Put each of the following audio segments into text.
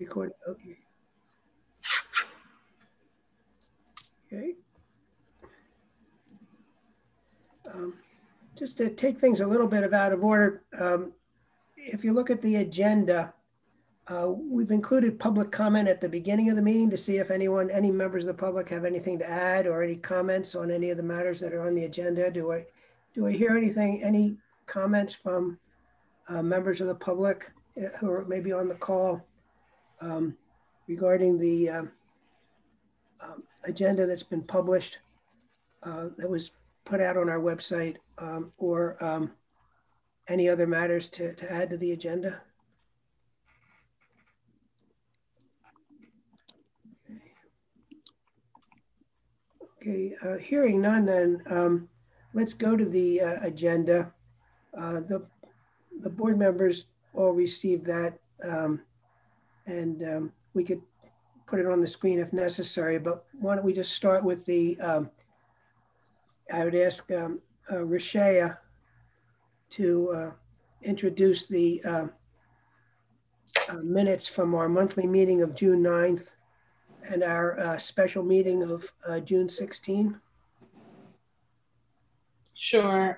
Recording. Okay. Okay. Just to take things a little bit out of order, if you look at the agenda, we've included public comment at the beginning of the meeting to see if any members of the public have anything to add or any comments on any of the matters that are on the agenda. Do I hear any comments from members of the public who are maybe on the call regarding the agenda that's been published, that was put out on our website, or any other matters to add to the agenda? Okay, hearing none, then let's go to the agenda. The board members all received that, and we could put it on the screen if necessary, but why don't we just start with the, I would ask Rashaya to introduce the minutes from our monthly meeting of June 9th and our special meeting of June 16. Sure.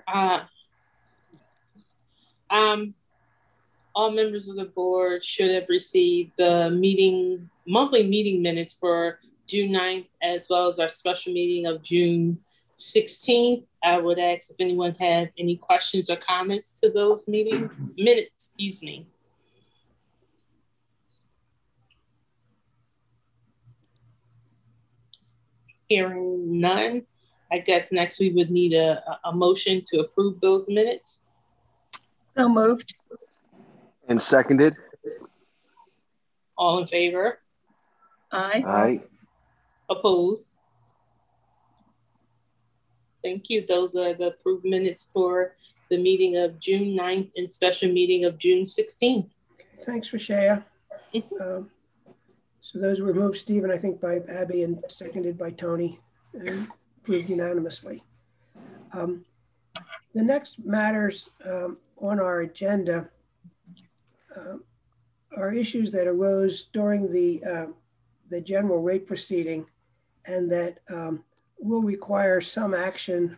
All members of the board should have received the monthly meeting minutes for June 9th, as well as our special meeting of June 16th. I would ask if anyone had any questions or comments to those meeting minutes, excuse me. Hearing none, I guess next we would need a motion to approve those minutes. So moved. And seconded. All in favor? Aye. Aye. Opposed? Thank you. Those are the approved minutes for the meeting of June 9th and special meeting of June 16th. Thanks, Rashaya. So those were moved, Stephen, I think by Abby and seconded by Tony, and approved unanimously. The next matters on our agenda are issues that arose during the general rate proceeding, and that will require some action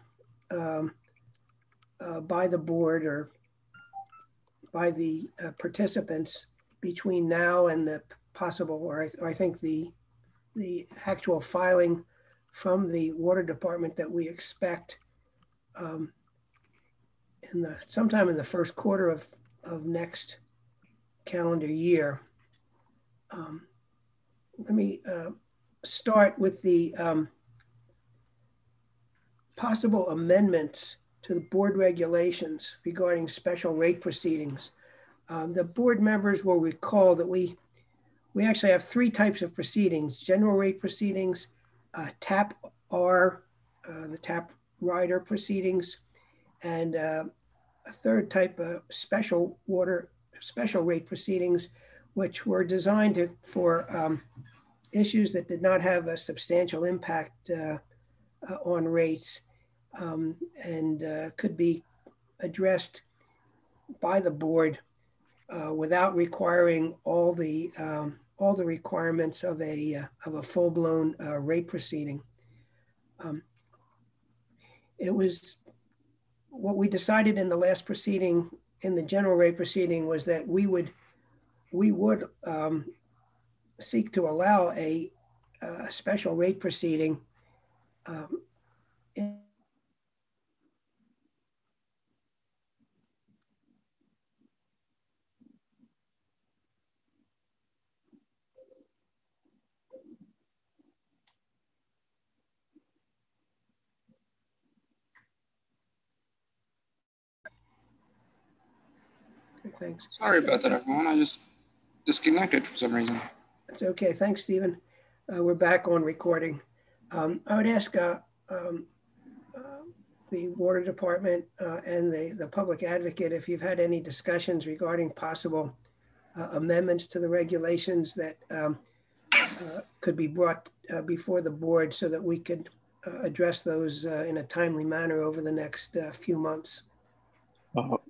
by the board or by the participants between now and the possible, or I think the actual filing from the water department that we expect sometime in the first quarter of next calendar year. Let me start with the possible amendments to the board regulations regarding special rate proceedings. The board members will recall that we actually have three types of proceedings: general rate proceedings, TAP R, the TAP rider proceedings, and a third type of special rate proceedings, which were designed for issues that did not have a substantial impact on rates, and could be addressed by the board without requiring all the requirements of a full-blown rate proceeding. It was what we decided in the last proceeding, in the general rate proceeding, was that we would seek to allow a special rate proceeding Thanks. Sorry about that, everyone. I just disconnected for some reason. That's okay. Thanks, Stephen. We're back on recording. I would ask the water department and the public advocate if you've had any discussions regarding possible amendments to the regulations that could be brought before the board so that we could address those in a timely manner over the next few months.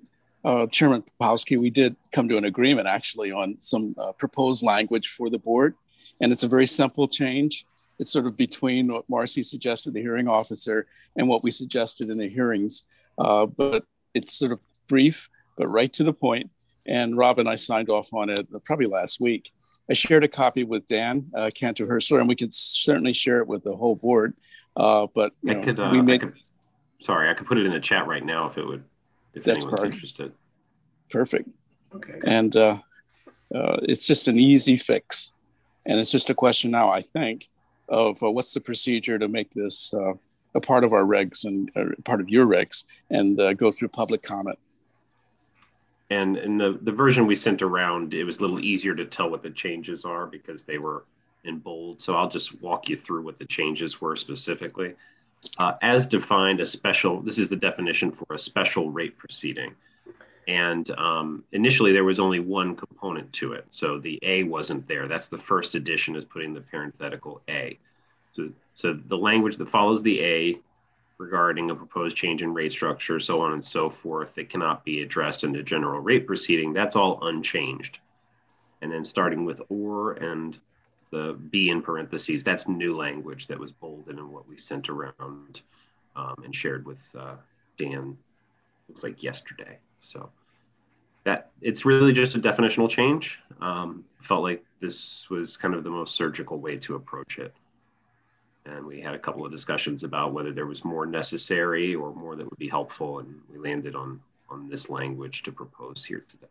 Chairman Popowski, we did come to an agreement actually on some proposed language for the board. And it's a very simple change. It's sort of between what Marcy suggested, the hearing officer, and what we suggested in the hearings. But it's sort of brief, but right to the point. And Rob and I signed off on it probably last week. I shared a copy with Dan Cantor Hersler, and we could certainly share it with the whole board. But you know, I could put it in the chat right now if anyone's interested. Perfect. Okay. And it's just an easy fix. And it's just a question now, I think, of what's the procedure to make this a part of our regs and part of your regs and go through public comment. And in the version we sent around, it was a little easier to tell what the changes are because they were in bold. So I'll just walk you through what the changes were specifically. As defined, this is the definition for a special rate proceeding. And initially there was only one component to it. So the A wasn't there. That's the first addition, is putting the parenthetical A. So the language that follows the A regarding a proposed change in rate structure, so on and so forth, that cannot be addressed in the general rate proceeding, that's all unchanged. And then starting with or and the B in parentheses, that's new language that was bolded in what we sent around and shared with Dan, looks like yesterday. So that it's really just a definitional change. Felt like this was kind of the most surgical way to approach it. And we had a couple of discussions about whether there was more necessary or more that would be helpful. And we landed on this language to propose here today.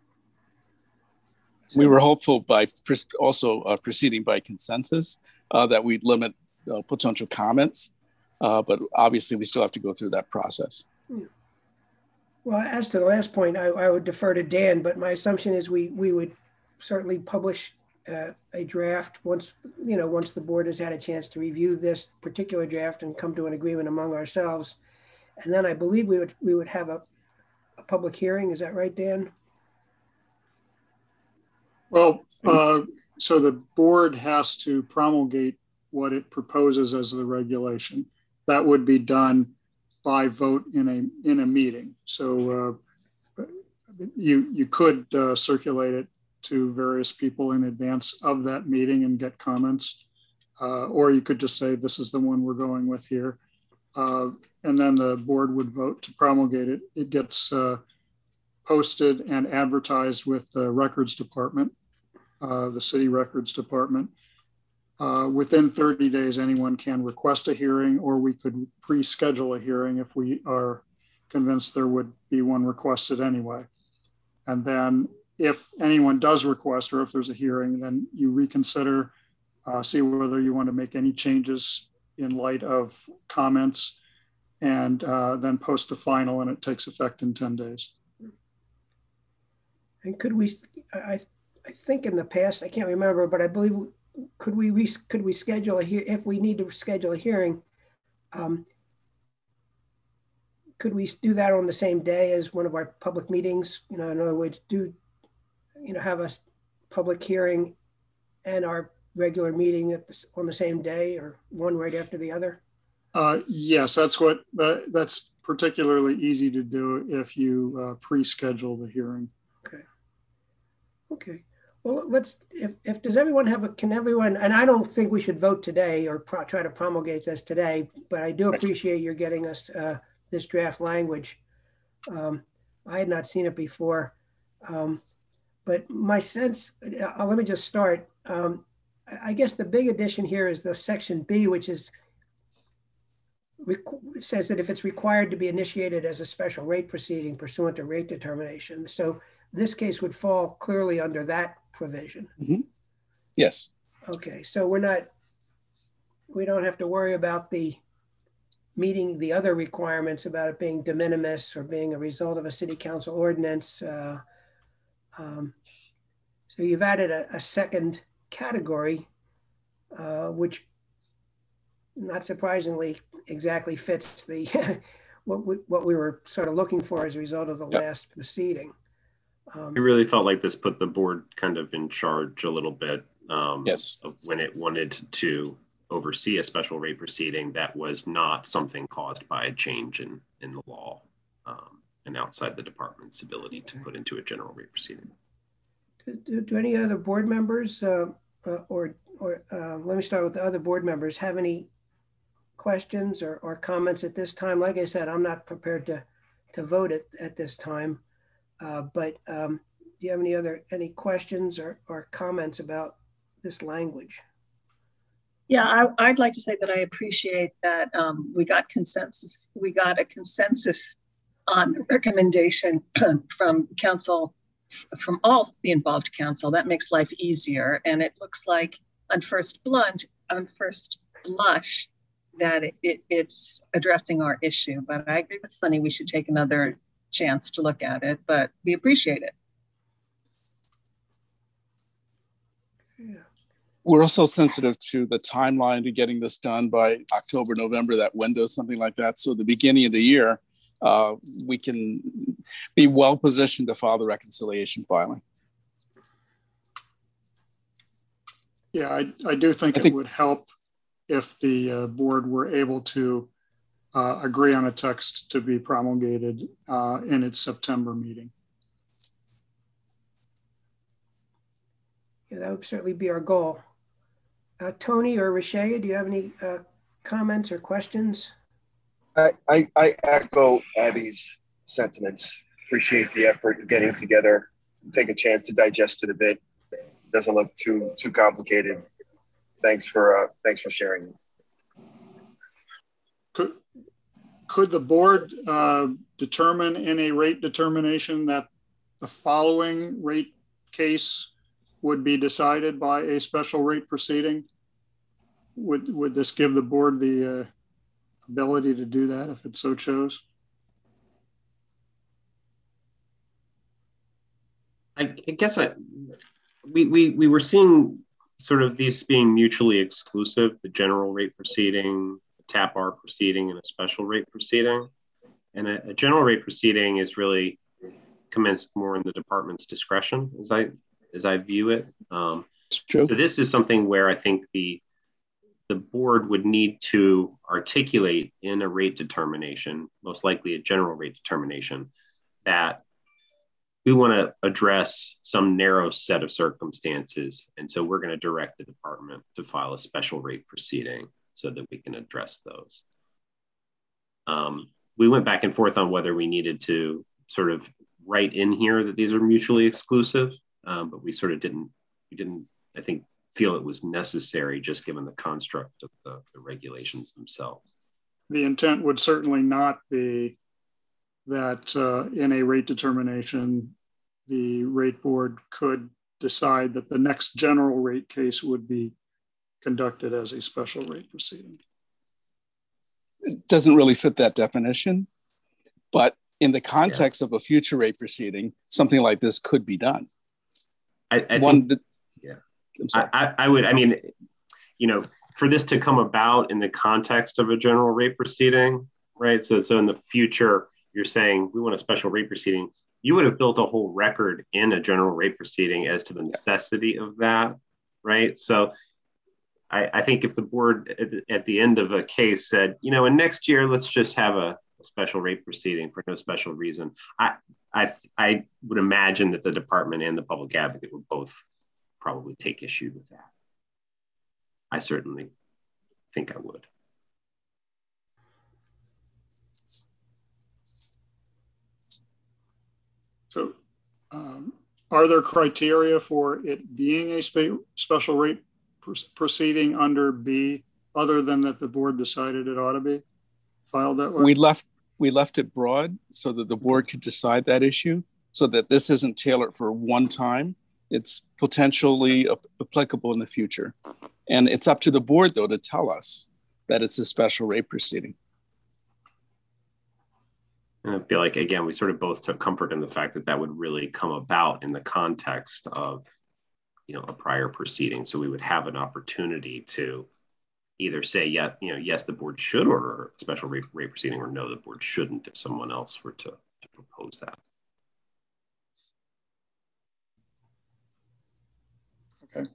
We were hopeful by also proceeding by consensus that we'd limit potential comments, but obviously we still have to go through that process. Well, as to the last point, I would defer to Dan, but my assumption is we would certainly publish a draft once the board has had a chance to review this particular draft and come to an agreement among ourselves. And then I believe we would have a public hearing. Is that right, Dan? Well, so the board has to promulgate what it proposes as the regulation. That would be done by vote in a meeting. So you could circulate it to various people in advance of that meeting and get comments, or you could just say this is the one we're going with here, and then the board would vote to promulgate it. It gets posted and advertised with the records department, the city records department. Within 30 days, anyone can request a hearing, or we could pre-schedule a hearing if we are convinced there would be one requested anyway. And then if anyone does request, or if there's a hearing, then you reconsider, see whether you want to make any changes in light of comments, and then post the final, and it takes effect in 10 days. And could we, I think in the past, I can't remember, but I believe, could we schedule a hearing, if we need to schedule a hearing, could we do that on the same day as one of our public meetings? In other words, have a public hearing and our regular meeting on the same day, or one right after the other? Yes, that's particularly easy to do if you pre-schedule the hearing. Okay. Well, if does everyone can everyone, and I don't think we should vote today or try to promulgate this today, but I do appreciate your getting us this draft language. I had not seen it before. But my sense, let me just start. I guess the big addition here is the section B, which says that if it's required to be initiated as a special rate proceeding pursuant to rate determination. So this case would fall clearly under that provision. Mm-hmm. Yes. Okay, so we don't have to worry about meeting the other requirements about it being de minimis or being a result of a city council ordinance. So you've added a second category, which not surprisingly exactly fits the what we were sort of looking for as a result of the last proceeding. It really felt like this put the board kind of in charge a little bit yes. of when it wanted to oversee a special rate proceeding that was not something caused by a change in the law. and outside the department's ability to put into a general rate proceeding. Do any other board members, or let me start with the other board members, have any questions or comments at this time? Like I said, I'm not prepared to vote at this time, but do you have any questions or comments about this language? Yeah, I'd like to say that I appreciate that we got consensus. We got a consensus on the recommendation from council, from all the involved council. That makes life easier. And it looks like on first blush, that it's addressing our issue. But I agree with Sunny, we should take another chance to look at it, but we appreciate it. Yeah. We're also sensitive to the timeline to getting this done by October, November, that window, something like that. So the beginning of the year, we can be well positioned to file the reconciliation filing. Yeah, I do think it would help if the board were able to agree on a text to be promulgated in its September meeting. Yeah, that would certainly be our goal. Tony or Rashaya, do you have any comments or questions? I echo Abby's sentiments. Appreciate the effort of getting together, take a chance to digest it a bit. Doesn't look too complicated. Thanks for sharing. Could the board determine in a rate determination that the following rate case would be decided by a special rate proceeding? Would this give the board the ability to do that if it so chose? I guess we were seeing sort of these being mutually exclusive, the general rate proceeding, the TAP-R proceeding, and a special rate proceeding. And a general rate proceeding is really commenced more in the department's discretion, as I view it. So this is something where I think the board would need to articulate in a rate determination, most likely a general rate determination, that we want to address some narrow set of circumstances. And so we're going to direct the department to file a special rate proceeding so that we can address those. We went back and forth on whether we needed to sort of write in here that these are mutually exclusive, but we sort of didn't, I think, feel it was necessary just given the construct of the regulations themselves. The intent would certainly not be that in a rate determination, the rate board could decide that the next general rate case would be conducted as a special rate proceeding. It doesn't really fit that definition, but in the context of a future rate proceeding, something like this could be done. I mean, you know, for this to come about in the context of a general rate proceeding, right? So in the future, you're saying we want a special rate proceeding. You would have built a whole record in a general rate proceeding as to the necessity of that, right? So I think if the board at the end of a case said, you know, and next year, let's just have a special rate proceeding for no special reason, I would imagine that the department and the public advocate would both probably take issue with that. I certainly think I would. So are there criteria for it being a special rate proceeding under B, other than that the board decided it ought to be filed that way? We left it broad so that the board could decide that issue, so that this isn't tailored for one time. It's potentially applicable in the future. And it's up to the board, though, to tell us that it's a special rate proceeding. And I feel like, again, we sort of both took comfort in the fact that that would really come about in the context of, you know, a prior proceeding. So we would have an opportunity to either say, yeah, you know, yes, the board should order a special rate proceeding, or no, the board shouldn't if someone else were to propose that. Okay.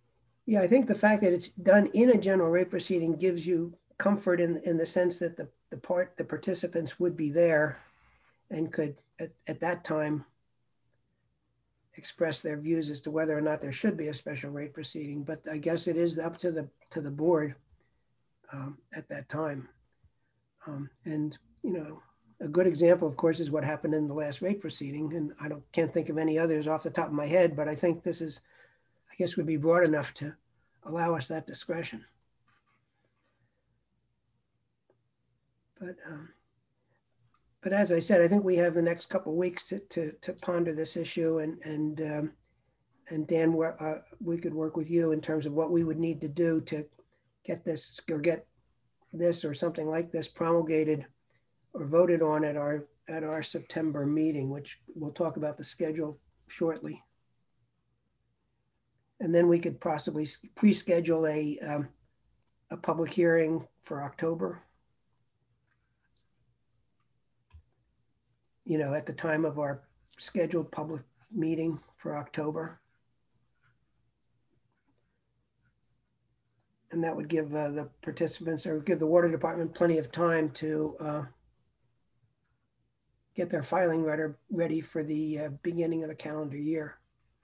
Yeah, I think the fact that it's done in a general rate proceeding gives you comfort in the sense that the the participants would be there and could at that time express their views as to whether or not there should be a special rate proceeding. But I guess it is up to the board at that time. And you know, a good example, of course, is what happened in the last rate proceeding. And I can't think of any others off the top of my head, but I think this is, I guess, would be broad enough to allow us that discretion. But as I said, I think we have the next couple of weeks to ponder this issue, and Dan, we could work with you in terms of what we would need to do to get this or something like this promulgated or voted on at our September meeting, which we'll talk about the schedule shortly. And then we could possibly pre-schedule a public hearing for October. You know, at the time of our scheduled public meeting for October. And that would give the participants, or give the water department plenty of time to get their filing ready for the beginning of the calendar year.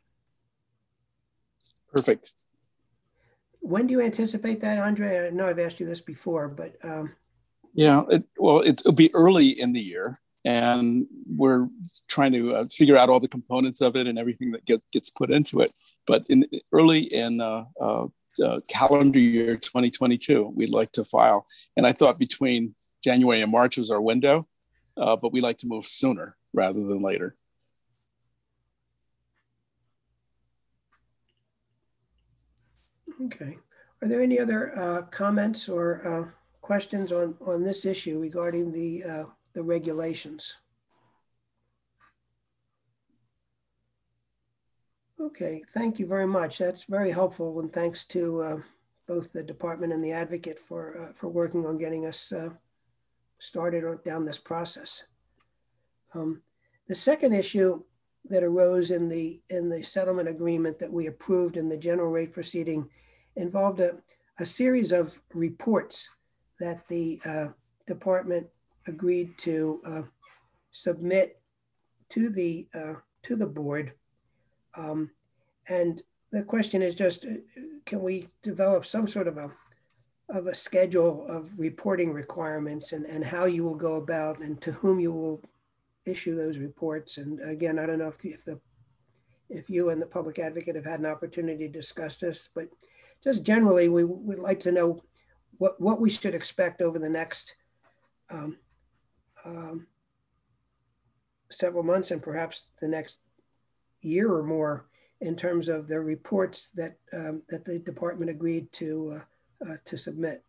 Perfect. When do you anticipate that, Andre? I know I've asked you this before, but. Yeah, it'll be early in the year. And we're trying to figure out all the components of it and everything that gets put into it. But early in calendar year 2022, we'd like to file. And I thought between January and March was our window, but we like to move sooner rather than later. Okay. Are there any other comments or questions on this issue regarding the regulations? Okay, thank you very much. That's very helpful, and thanks to both the department and the advocate for working on getting us started down this process. The second issue that arose in the settlement agreement that we approved in the general rate proceeding involved a series of reports that the department agreed to submit to the board, and the question is just, can we develop some sort of a schedule of reporting requirements and how you will go about and to whom you will issue those reports? And again, I don't know if you and the public advocate have had an opportunity to discuss this, but just generally, we would like to know what we should expect over the next several months and perhaps the next year or more in terms of the reports that that the department agreed to submit.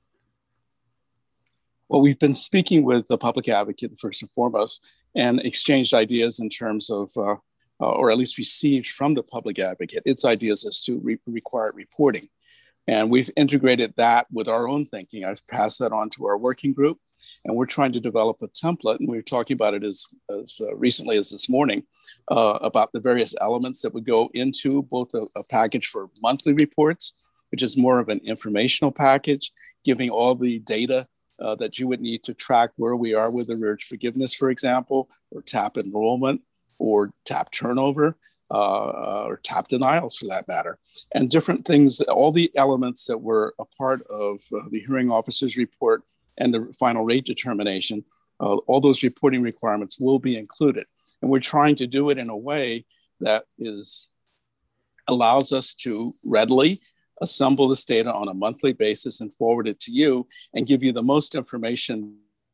Well, we've been speaking with the public advocate first and foremost and exchanged ideas in terms of, or at least received from the public advocate, its ideas as to required reporting. And we've integrated that with our own thinking. I've passed that on to our working group, and we're trying to develop a template. And we were talking about it as recently as this morning about the various elements that would go into both a package for monthly reports, which is more of an informational package, giving all the data that you would need to track where we are with arrearage forgiveness, for example, or TAP enrollment, or TAP turnover, or TAP denials for that matter, and different things, all the elements that were a part of the hearing officer's report and the final rate determination, all those reporting requirements will be included. And we're trying to do it in a way that allows us to readily assemble this data on a monthly basis and forward it to you and give you the most information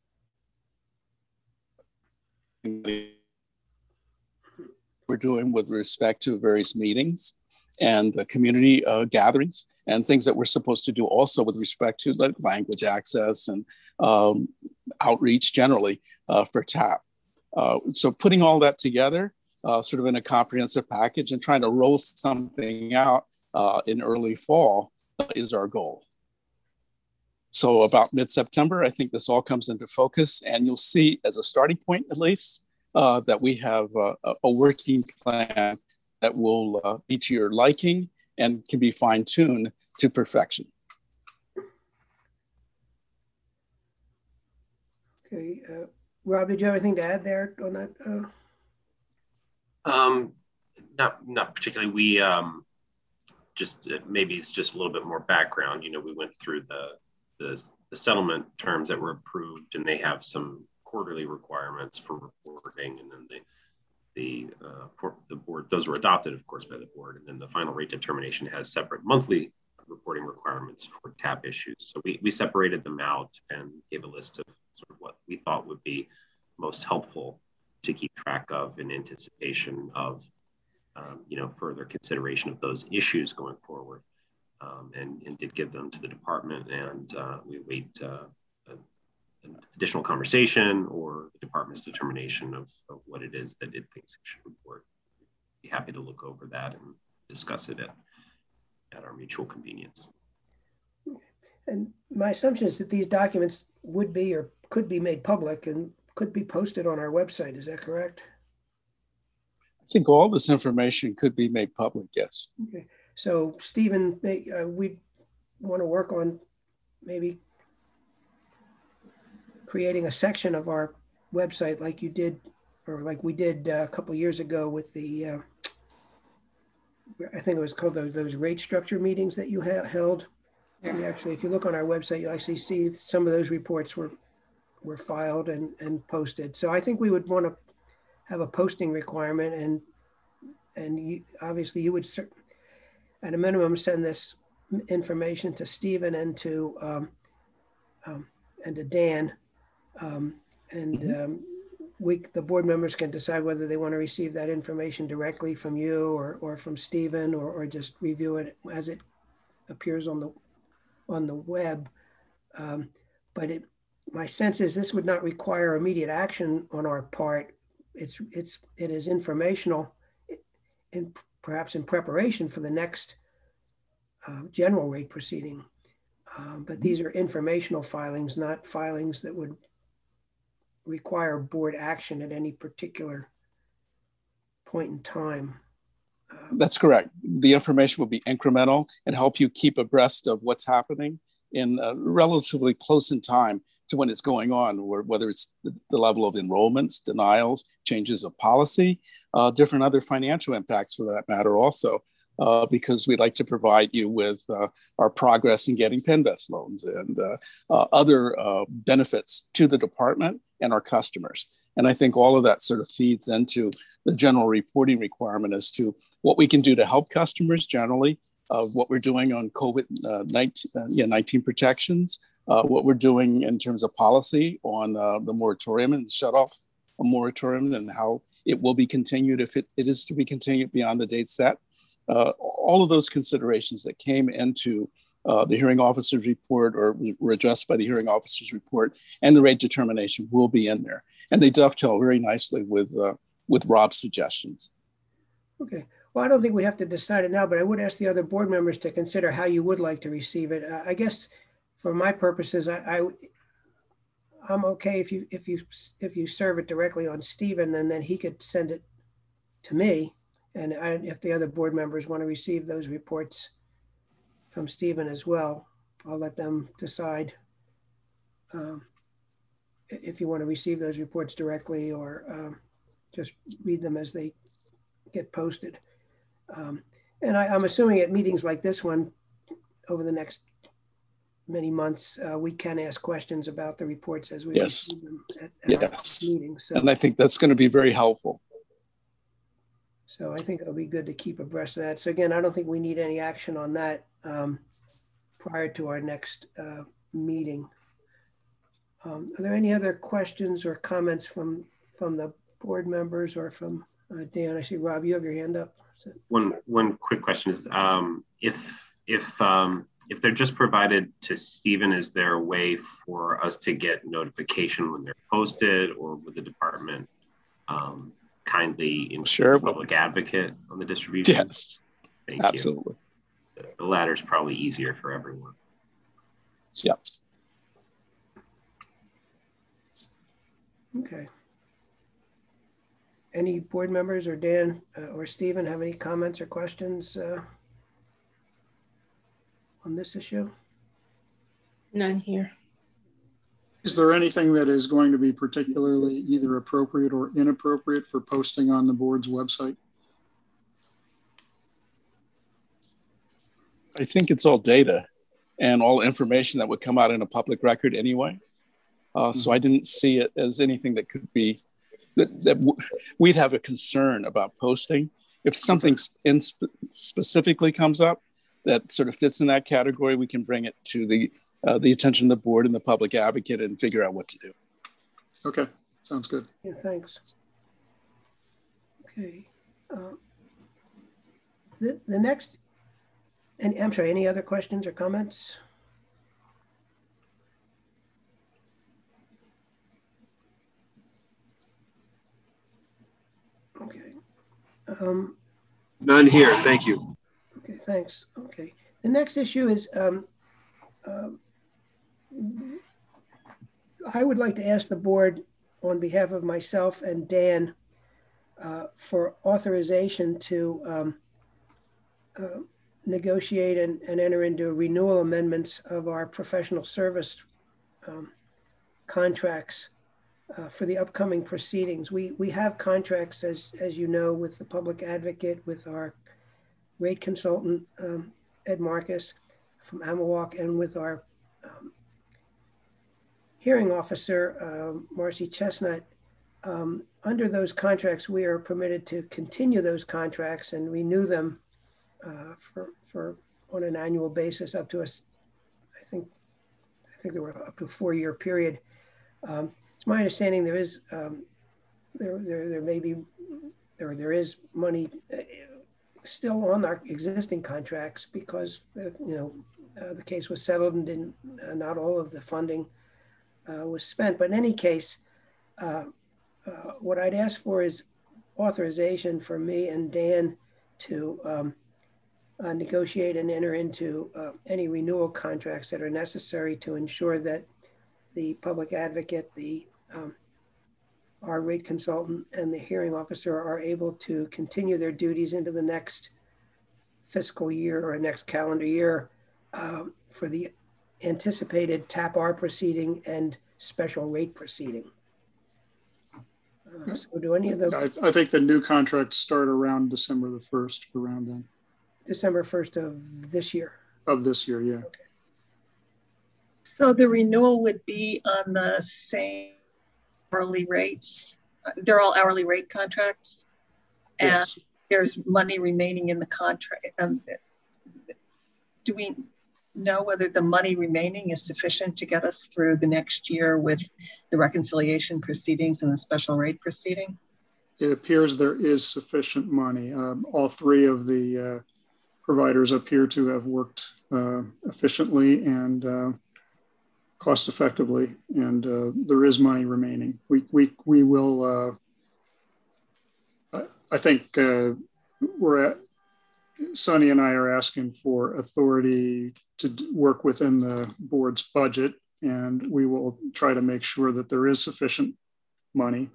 we're doing with respect to various meetings and community gatherings and things that we're supposed to do also with respect to like language access and outreach generally for TAP. So putting all that together sort of in a comprehensive package and trying to roll something out in early fall is our goal. So about mid-September, I think this all comes into focus, and you'll see as a starting point at least that we have a working plan that will be to your liking and can be fine-tuned to perfection. Okay, Rob, did you have anything to add there on that? Not particularly. We just maybe it's just a little bit more background. You know, we went through the settlement terms that were approved, and they have some quarterly requirements for reporting, and then the board, those were adopted, of course, by the board, and then the final rate determination has separate monthly reporting requirements for TAP issues. So we separated them out and gave a list of sort of what we thought would be most helpful to keep track of in anticipation of you know, further consideration of those issues going forward, and did give them to the department, and we await an additional conversation or the department's determination of what it is that it thinks it should report. Be happy to look over that and discuss it at our mutual convenience. And my assumption is that these documents would be or could be made public and could be posted on our website. Is that correct? I think all this information could be made public, yes. Okay. So Stephen, we want to work on maybe creating a section of our website like you did, or like we did a couple of years ago with the, I think it was called those rate structure meetings that you held. Yeah. We actually, if you look on our website, you'll actually see some of those reports were filed and posted. So I think we would want to have a posting requirement, and you, obviously you would at a minimum send this information to Stephen and to Dan, the board members can decide whether they want to receive that information directly from you or from Stephen, or just review it as it appears on the web. But my sense is this would not require immediate action on our part. It is informational, perhaps in preparation for the next general rate proceeding. But these are informational filings, not filings that would require board action at any particular point in time. That's correct. The information will be incremental and help you keep abreast of what's happening in relatively close in time to when it's going on, or whether it's the level of enrollments, denials, changes of policy, different other financial impacts for that matter also, because we'd like to provide you with our progress in getting Pinvest loans and other benefits to the department and our customers. And I think all of that sort of feeds into the general reporting requirement as to what we can do to help customers generally, what we're doing on COVID-19 protections, what we're doing in terms of policy on the moratorium and shut off a moratorium, and how it will be continued if it is to be continued beyond the date set. All of those considerations that came into the hearing officer's report, or were addressed by the hearing officer's report, and the rate determination will be in there. And they dovetail very nicely with Rob's suggestions. Okay. Well, I don't think we have to decide it now, but I would ask the other board members to consider how you would like to receive it. I guess for my purposes, I'm okay if you serve it directly on Stephen, and then he could send it to me. And if the other board members want to receive those reports from Stephen as well, I'll let them decide if you want to receive those reports directly or just read them as they get posted. And I'm assuming at meetings like this one, over the next many months, we can ask questions about the reports as we receive them at meetings. So, and I think that's going to be very helpful. So I think it'll be good to keep abreast of that. So again, I don't think we need any action on that prior to our next meeting. Are there any other questions or comments from the board members or from Dan? I see Rob, you have your hand up. One quick question is, if they're just provided to Stephen, is there a way for us to get notification when they're posted, or would the department kindly ensure public advocate on the distribution? Yes, thank absolutely. You. The latter is probably easier for everyone. Yep. Okay. Any board members or Dan or Stephen have any comments or questions on this issue? None here. Is there anything that is going to be particularly either appropriate or inappropriate for posting on the board's website? I think it's all data and all information that would come out in a public record anyway. So I didn't see it as anything that could be, we'd have a concern about posting. If something specifically comes up that sort of fits in that category, we can bring it to the attention of the board and the public advocate and figure out what to do. Okay, sounds good. Yeah, thanks. Okay. The next, and I'm sorry, any other questions or comments? Okay. None here, thank you. Okay, thanks. Okay. The next issue is I would like to ask the board on behalf of myself and Dan for authorization to negotiate and enter into renewal amendments of our professional service contracts for the upcoming proceedings. We have contracts, as you know, with the public advocate, with our rate consultant, Ed Marcus from Amawalk, and with our hearing officer, Marcy Chestnut. Under those contracts, we are permitted to continue those contracts and renew them for on an annual basis up to I think there were up to a 4-year period. It's my understanding there is there is money still on our existing contracts because the case was settled and not all of the funding was spent. But in any case, what I'd ask for is authorization for me and Dan to negotiate and enter into any renewal contracts that are necessary to ensure that the public advocate, our rate consultant, and the hearing officer are able to continue their duties into the next fiscal year or next calendar year for the anticipated TAP-R proceeding and special rate proceeding. So do any of the... I think the new contracts start around December the 1st, around then. December 1st of this year. Of this year, yeah. Okay. So the renewal would be on the same hourly rates. They're all hourly rate contracts. Yes. And there's money remaining in the contract. Do we know whether the money remaining is sufficient to get us through the next year with the reconciliation proceedings and the special rate proceeding? It appears there is sufficient money. All three of the providers appear to have worked efficiently and cost effectively, and there is money remaining. We will, I think Sonny and I are asking for authority to work within the board's budget, and we will try to make sure that there is sufficient money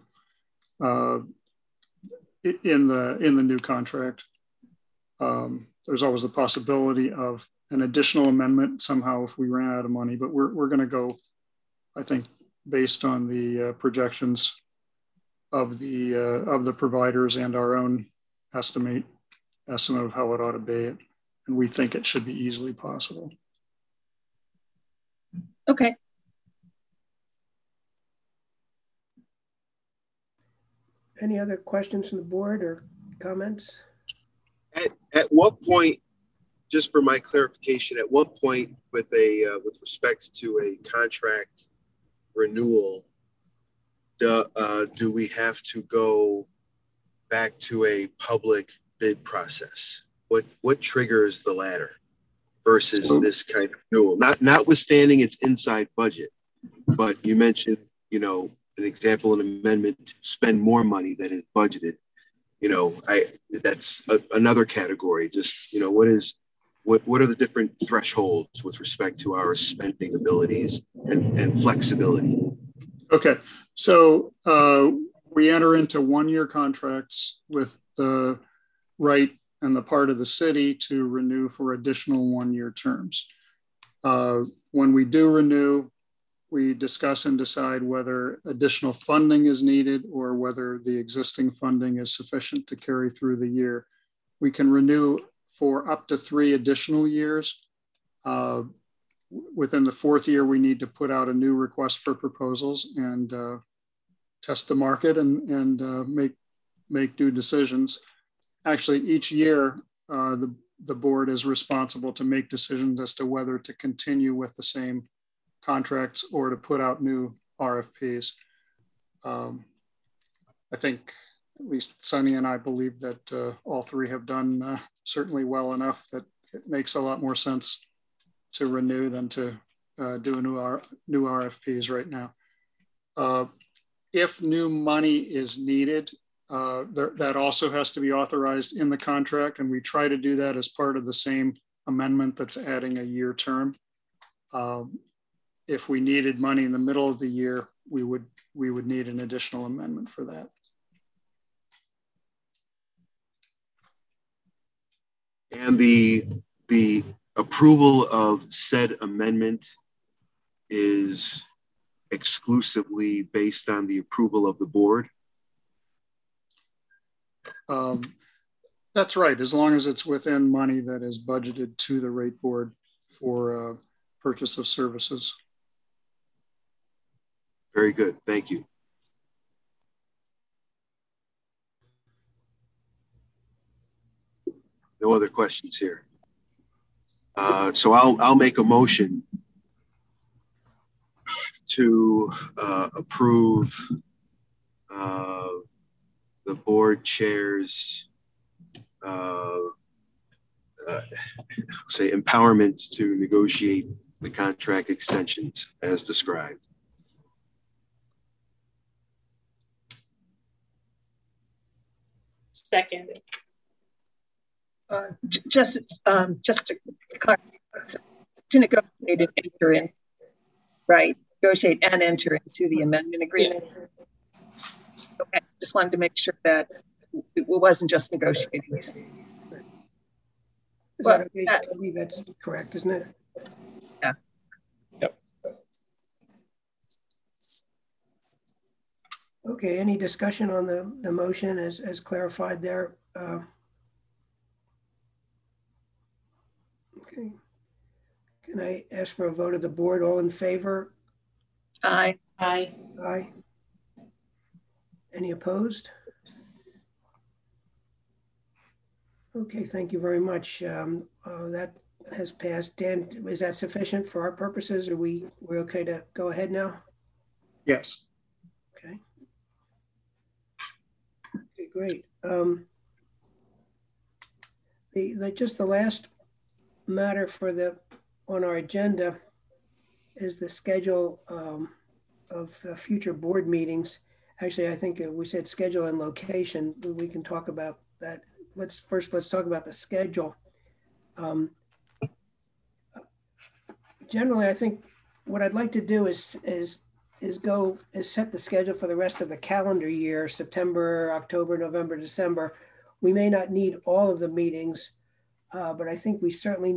in the new contract. There's always the possibility of an additional amendment somehow if we ran out of money, but we're going to go, I think, based on the projections of the providers and our own estimate of how it ought to be, and we think it should be easily possible. Okay. Any other questions from the board or comments? At what point, just for my clarification, at what point with respect to a contract renewal, do we have to go back to a public bid process? What triggers the latter versus this kind of renewal? Notwithstanding its inside budget, but you mentioned, an example, an amendment to spend more money than is budgeted. That's another category. Just, what are the different thresholds with respect to our spending abilities and flexibility? Okay, so we enter into 1-year contracts with the right and the part of the city to renew for additional 1-year terms. When we do renew, we discuss and decide whether additional funding is needed or whether the existing funding is sufficient to carry through the year. We can renew for up to 3 additional years. Within the 4th year, we need to put out a new request for proposals and test the market and make due decisions. Actually, each year, the board is responsible to make decisions as to whether to continue with the same contracts or to put out new RFPs. I think at least Sunny and I believe that all 3 have done certainly well enough that it makes a lot more sense to renew than to do new RFPs right now. If new money is needed, that also has to be authorized in the contract, and we try to do that as part of the same amendment that's adding a year term. If we needed money in the middle of the year, we would need an additional amendment for that. And the approval of said amendment is exclusively based on the approval of the board? That's right, as long as it's within money that is budgeted to the rate board for purchase of services. Very good, thank you. No other questions here. So I'll make a motion to approve the board chair's say empowerment to negotiate the contract extensions as described. Second. Just to clarify, to negotiate and enter in, right? Negotiate and enter into the amendment agreement. Okay, just wanted to make sure that it wasn't just negotiating. Well, that's correct, isn't it? Yeah. Yep. Okay, any discussion on the motion as clarified there? Okay. Can I ask for a vote of the board? All in favor? Aye. Aye. Aye. Any opposed? Okay, thank you very much. That has passed. Dan, is that sufficient for our purposes? Are we're okay to go ahead now? Yes. Okay. Okay, great. Just the last matter on our agenda is the schedule of future board meetings. Actually, I think we said schedule and location, but we can talk about that. Let's talk about the schedule. Generally, I think what I'd like to do is set the schedule for the rest of the calendar year, September, October, November, December. We may not need all of the meetings, but I think we certainly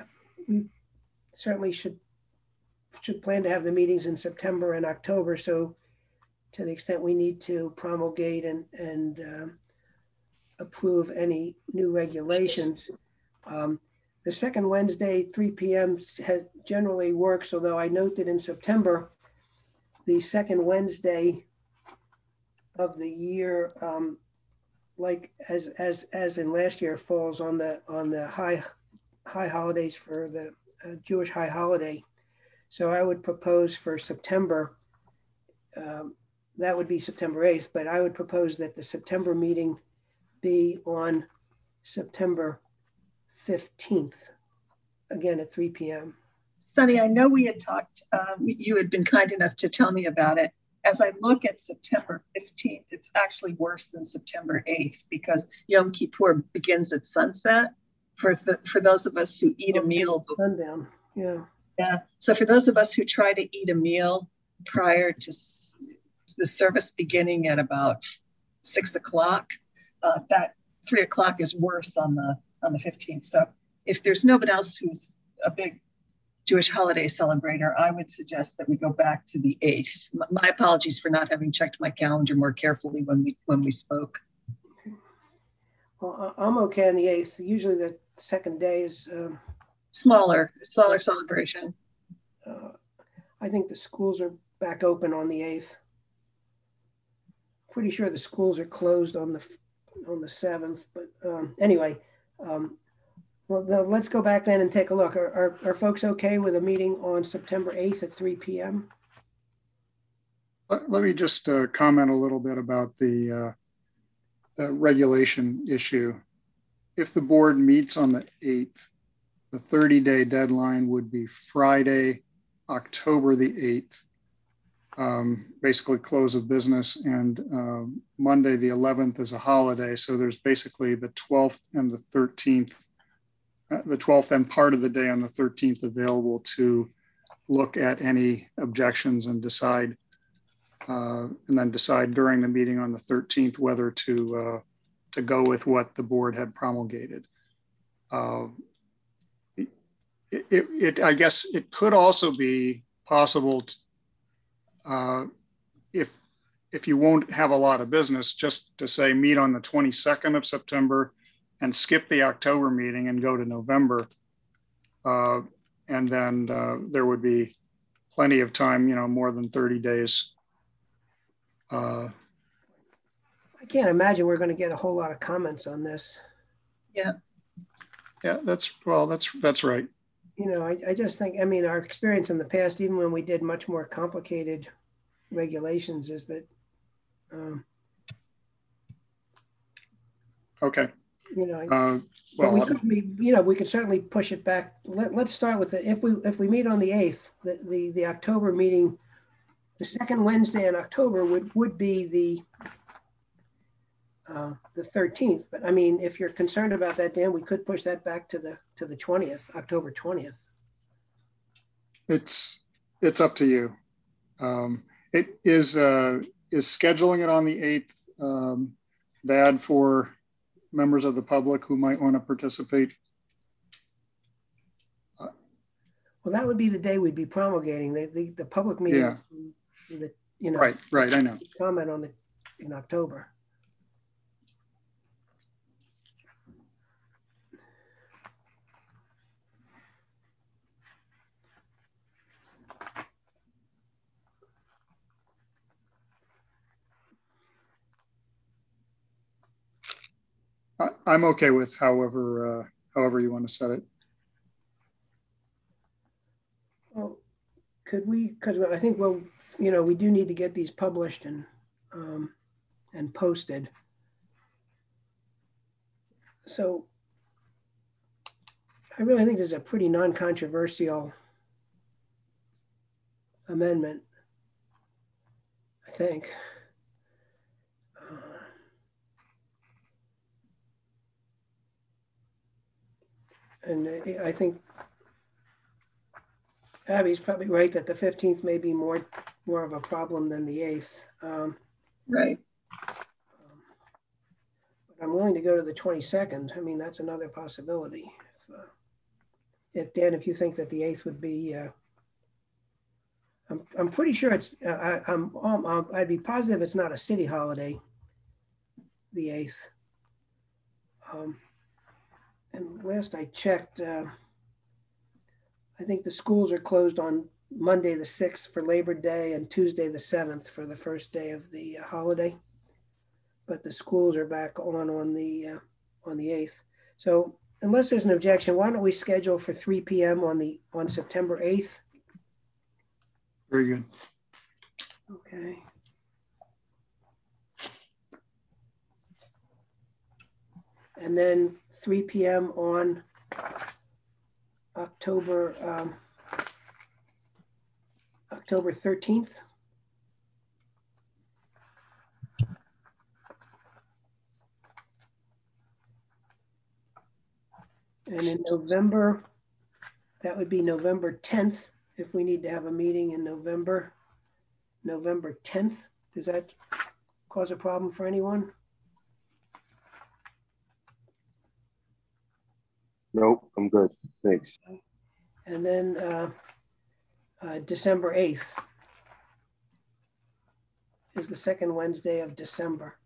should plan to have the meetings in September and October. So to the extent we need to promulgate and approve any new regulations. The second Wednesday, 3 p.m. generally works, although I note that in September, the second Wednesday of the year, like as in last year, falls on the high holidays for the Jewish high holiday. So I would propose for September, that would be September 8th, but I would propose that the September meeting be on September 15th, again at 3 p.m. Sunny, I know we had talked, you had been kind enough to tell me about it. As I look at September 15th, it's actually worse than September 8th because Yom Kippur begins at sunset for those of us who eat a meal. Sundown, yeah. Yeah, so for those of us who try to eat a meal prior to the service beginning at about 6 o'clock, that 3 o'clock is worse on the 15th. So if there's nobody else who's a big Jewish holiday celebrator, I would suggest that we go back to the 8th. My apologies for not having checked my calendar more carefully when we spoke. Well, I'm okay on the 8th. Usually the second day is smaller celebration. I think the schools are back open on the 8th. Pretty sure the schools are closed on the 7th, but anyway, well, let's go back then and take a look. Are folks okay with a meeting on September 8th at 3 p.m.? Let me just comment a little bit about the regulation issue. If the board meets on the 8th, the 30-day deadline would be Friday, October the 8th, basically close of business, and Monday the 11th is a holiday. So there's basically the 12th and the 13th, the 12th and part of the day on the 13th available to look at any objections and decide, and then decide during the meeting on the 13th whether to go with what the board had promulgated. I guess it could also be possible to, if you won't have a lot of business, just to say meet on the 22nd of September and skip the October meeting and go to November. And then there would be plenty of time, more than 30 days. I can't imagine we're going to get a whole lot of comments on this. Yeah. Yeah, that's right. I just think, our experience in the past, even when we did much more complicated regulations, is that, okay. We could certainly push it back. Let's start with if we meet on the 8th, the October meeting, the second Wednesday in October would be the 13th. But if you're concerned about that, Dan, we could push that back to the 20th, October 20th. It's up to you. It is scheduling it on the 8th bad for members of the public who might want to participate? Well, that would be the day we'd be promulgating the public meeting. Yeah. Right. I know. Comment on it in October. I'm okay with however you want to set it. Well, could we? Because I think we do need to get these published and posted. So I really think this is a pretty non-controversial amendment, I think. And I think Abby's probably right that the 15th may be more of a problem than the 8th. Right. But I'm willing to go to the 22nd. That's another possibility. If Dan, if you think that the 8th would be, I'm pretty sure it's. I'd be positive it's not a city holiday. The 8th. And last I checked, I think the schools are closed on Monday the 6th for Labor Day and Tuesday the 7th for the first day of the holiday. But the schools are back on the 8th. So unless there's an objection, why don't we schedule for 3 p.m. on September 8th? Very good. Okay. And then 3 p.m. on October 13th. And in November, that would be November 10th, if we need to have a meeting in November 10th. Does that cause a problem for anyone? Nope, I'm good. Thanks. And then December 8th is the second Wednesday of December.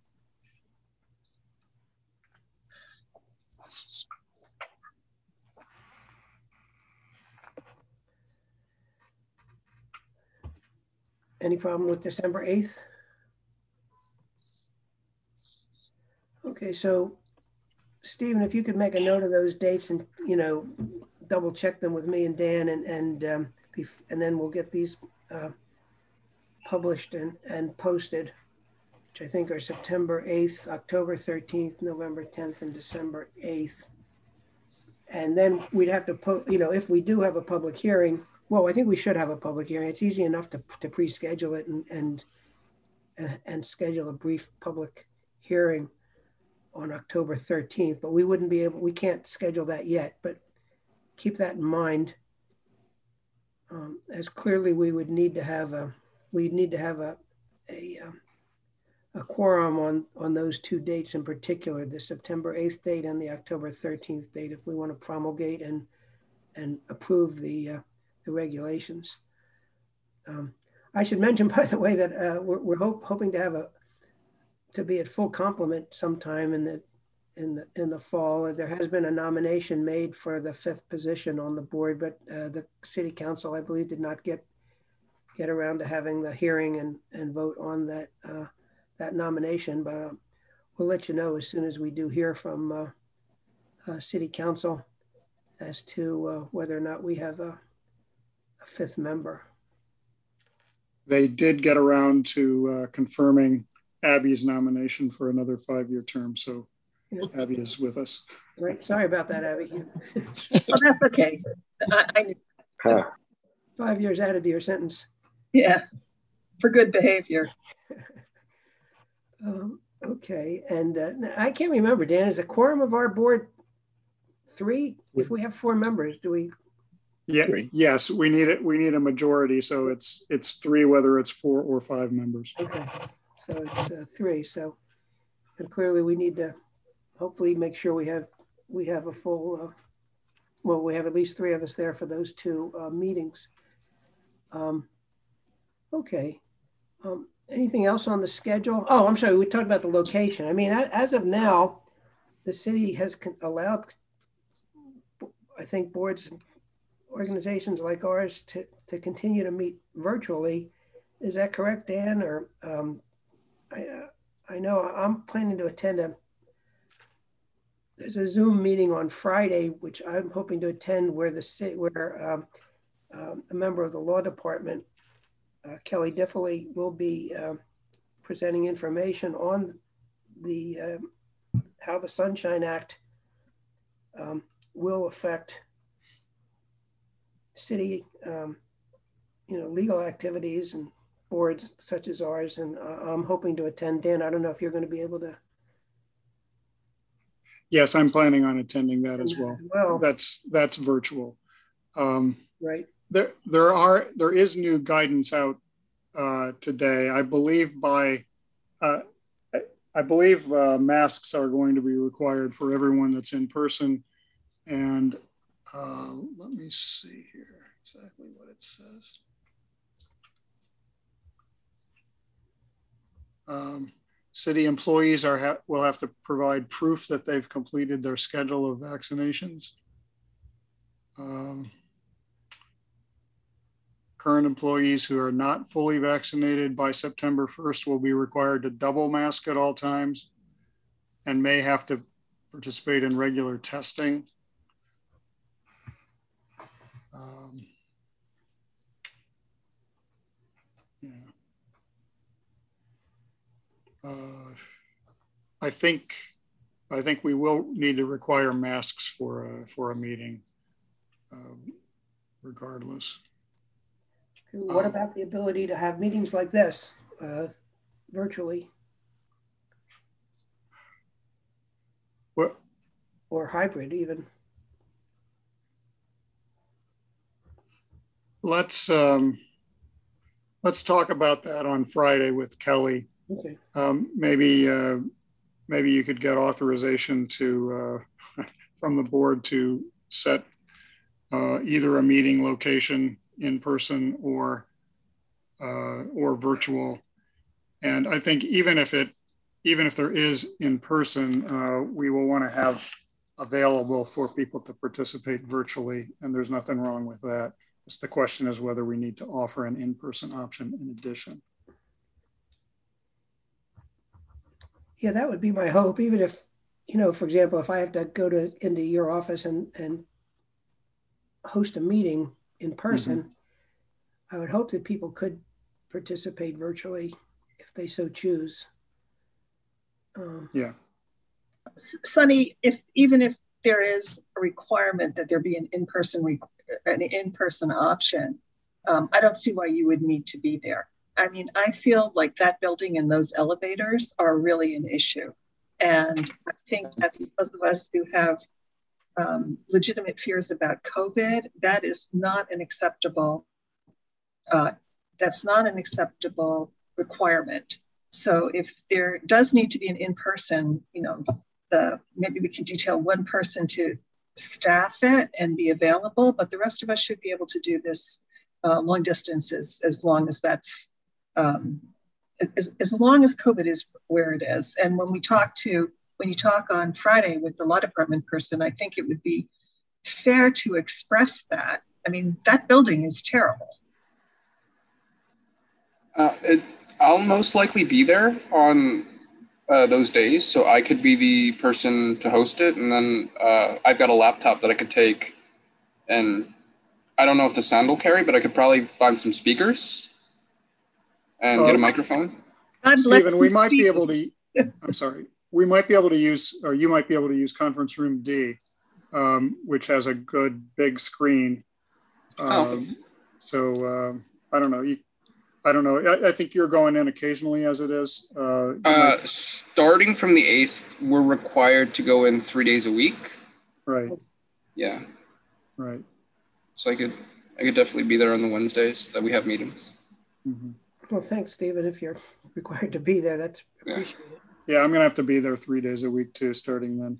Any problem with December 8th? Okay, so Stephen, if you could make a note of those dates and, double check them with me and Dan, and then we'll get these published and posted, which I think are September 8th, October 13th, November 10th, and December 8th. And then we'd have to if we do have a public hearing, well, I think we should have a public hearing. It's easy enough to pre-schedule it and schedule a brief public hearing on October 13th, but we can't schedule that yet, but keep that in mind, as clearly we would need to have a quorum on those two dates in particular, the September 8th date and the October 13th date, if we want to promulgate and approve the regulations. I should mention, by the way, that we're hoping to to be at full complement sometime in the fall. There has been a nomination made for the 5th position on the board, but the city council, I believe, did not get around to having the hearing and vote on that nomination. But we'll let you know as soon as we do hear from city council as to whether or not we have a 5th member. They did get around to confirming Abby's nomination for another 5-year term. So yeah. Abby is with us. Right. Sorry about that, Abby. Oh, that's okay. 5 years added to your sentence. Yeah, for good behavior. Okay. And I can't remember, Dan, is a quorum of our board 3? If we have 4 members, do we? Yeah. Yes, we need it. We need a majority. So it's 3, whether it's 4 or 5 members. Okay. So it's 3. So, and clearly we need to hopefully make sure we have a full, well, we have at least 3 of us there for those 2 meetings. Okay. Anything else on the schedule? Oh, I'm sorry. We talked about the location. I mean, as of now, the city has allowed, I think, boards and organizations like ours to continue to meet virtually. Is that correct, Dan? Or I know I'm planning to attend there's a Zoom meeting on Friday, which I'm hoping to attend, where a member of the law department, Kelly Diffley, will be presenting information on how the Sunshine Act will affect city, legal activities and boards such as ours. And I'm hoping to attend. Dan, I don't know if you're going to be able to. Yes, I'm planning on attending that as well. Well, that's virtual. Right. There is new guidance out today. I believe masks are going to be required for everyone that's in person. And let me see here exactly what it says. City employees will have to provide proof that they've completed their schedule of vaccinations. Current employees who are not fully vaccinated by September 1st will be required to double mask at all times and may have to participate in regular testing. I think we will need to require masks for a meeting, regardless. What about the ability to have meetings like this virtually? What? Or hybrid even? Let's talk about that on Friday with Kelly. Okay. Maybe you could get authorization to from the board to set either a meeting location in person or virtual. And I think even if there is in person, we will want to have available for people to participate virtually, and there's nothing wrong with that. Just the question is whether we need to offer an in-person option in addition. Yeah, that would be my hope. Even if, you know, for example, if I have to go into your office and host a meeting in person, I would hope that people could participate virtually if they so choose. Yeah. Sunny, even if there is a requirement that there be an in-person option, I don't see why you would need to be there. I mean, I feel like that building and those elevators are really an issue. And I think that those of us who have legitimate fears about COVID, that is not an acceptable, requirement. So if there does need to be an in-person, you know, maybe we can detail one person to staff it and be available, but the rest of us should be able to do this long distances as long as that's, as long as COVID is where it is. And when you talk on Friday with the law department person, I think it would be fair to express that. I mean, that building is terrible. I'll most likely be there on those days, so I could be the person to host it, and then I've got a laptop that I could take, and I don't know if the sound will carry, but I could probably find some speakers and get a microphone. Stephen, we might be able to, I'm sorry, we might be able to use, or you might be able to use conference room D, which has a good big screen. So I don't know. I think you're going in occasionally as it is. Starting from the 8th, we're required to go in 3 days a week. Right. Yeah. Right. So I could definitely be there on the Wednesdays that we have meetings. Mm-hmm. Well, thanks, Stephen. If you're required to be there, that's appreciated. Yeah, I'm going to have to be there 3 days a week too, starting then.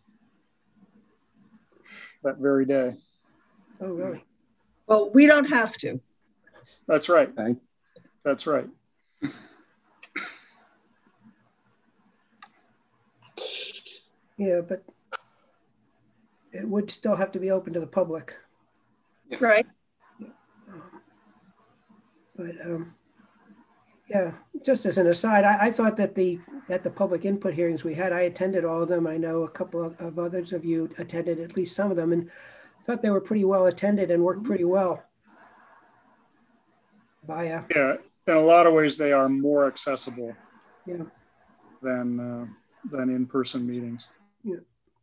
That very day. Oh, really? Well, we don't have to. That's right. That's right. Yeah, but it would still have to be open to the public. Yeah. Right. Yeah, just as an aside, I thought that the public input hearings we had, I attended all of them. I know a couple of others of you attended at least some of them, and I thought they were pretty well attended and worked pretty well. Yeah, in a lot of ways, they are more accessible than in-person meetings. Yeah.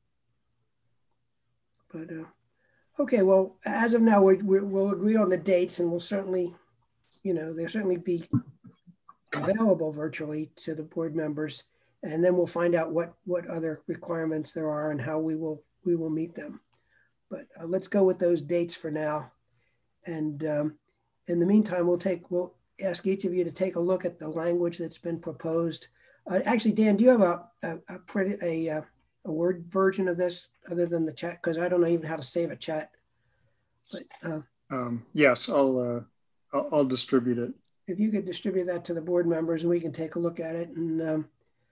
But okay, well, as of now, we'll agree on the dates, and we'll certainly, they'll certainly be available virtually to the board members, and then we'll find out what other requirements there are and how we will meet them. But let's go with those dates for now. And in the meantime, we'll ask each of you to take a look at the language that's been proposed. Actually, Dan, do you have a Word version of this other than the chat? Because I don't know even how to save a chat. But yes, I'll distribute it. If you could distribute that to the board members, and we can take a look at it. And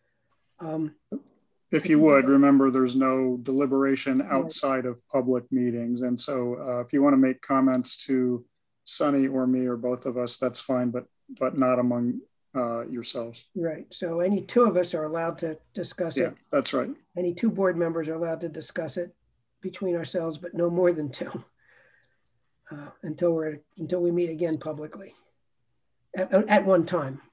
if you would, remember there's no deliberation outside of public meetings. And so if you want to make comments to Sunny or me or both of us, that's fine, but not among yourselves. Right. So any two of us are allowed to discuss it. Yeah, that's right. Any two board members are allowed to discuss it between ourselves, but no more than two until we meet again publicly at one time.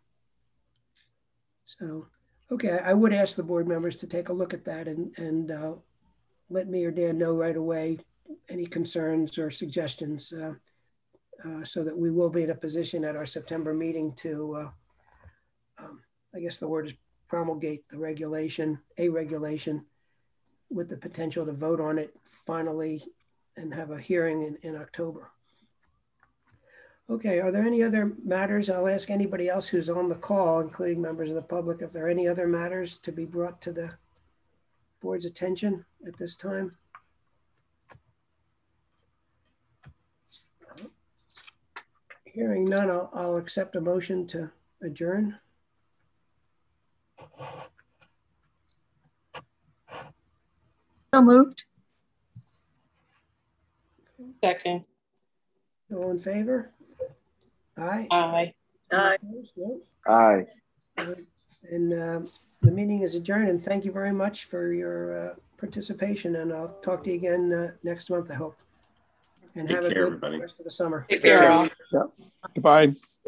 So, okay, I would ask the board members to take a look at that and let me or Dan know right away any concerns or suggestions so that we will be in a position at our September meeting to, I guess the word is promulgate a regulation with the potential to vote on it finally and have a hearing in October. Okay, are there any other matters? I'll ask anybody else who's on the call, including members of the public, if there are any other matters to be brought to the board's attention at this time. Hearing none, I'll accept a motion to adjourn. So moved. Second. All in favor? Aye. Aye. Aye. No? Aye. And the meeting is adjourned, and thank you very much for your participation, and I'll talk to you again next month, I hope. And Take have a care, good everybody. rest of the summer. Take care, all. Goodbye.